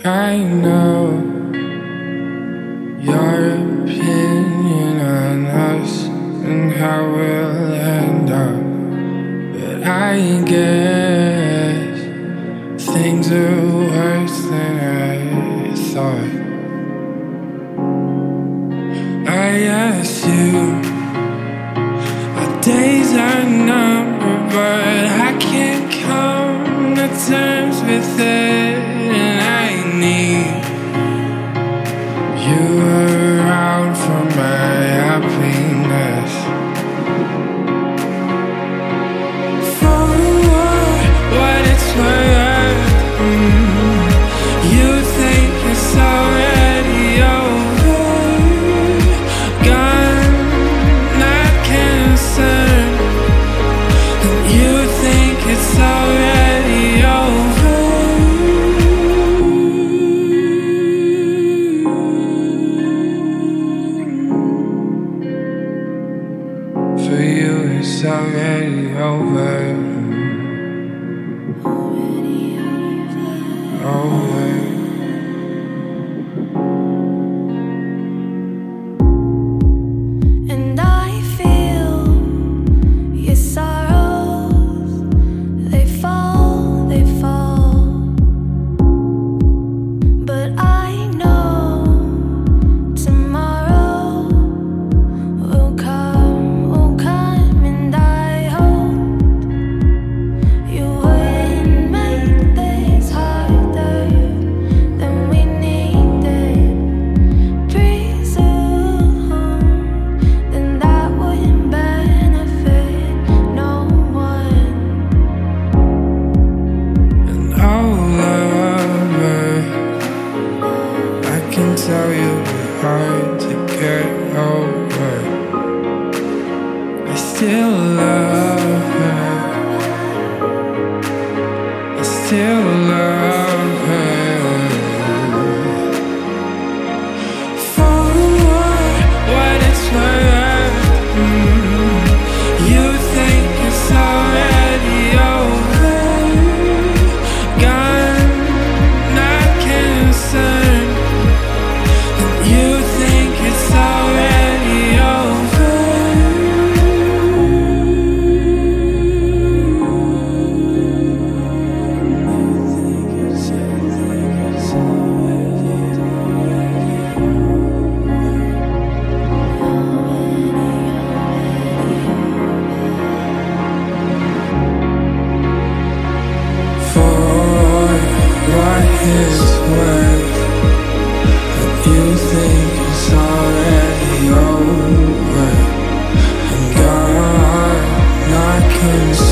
I know your opinion on us and how we'll end up, but I guess things are worse than I thought. I asked you, our days are numbered, but I can't come to terms with it, and I need you around for my happiness. For what it's worth, you think it's already over, gone, not concerned, and you think it's already over. For you, it's already over. Over. And I feel your sorrows, they fall, but I know tomorrow will come, and I hope you wouldn't make this harder than we needed. Presume then that wouldn't benefit no one. And oh, lover, I can tell you're hard to get over. I still love her. I still love her. For what it's worth, you think it's already over, gone, not concerned, and you think it's already over. For what it's worth, and you think it's already over, and gone, not concerned.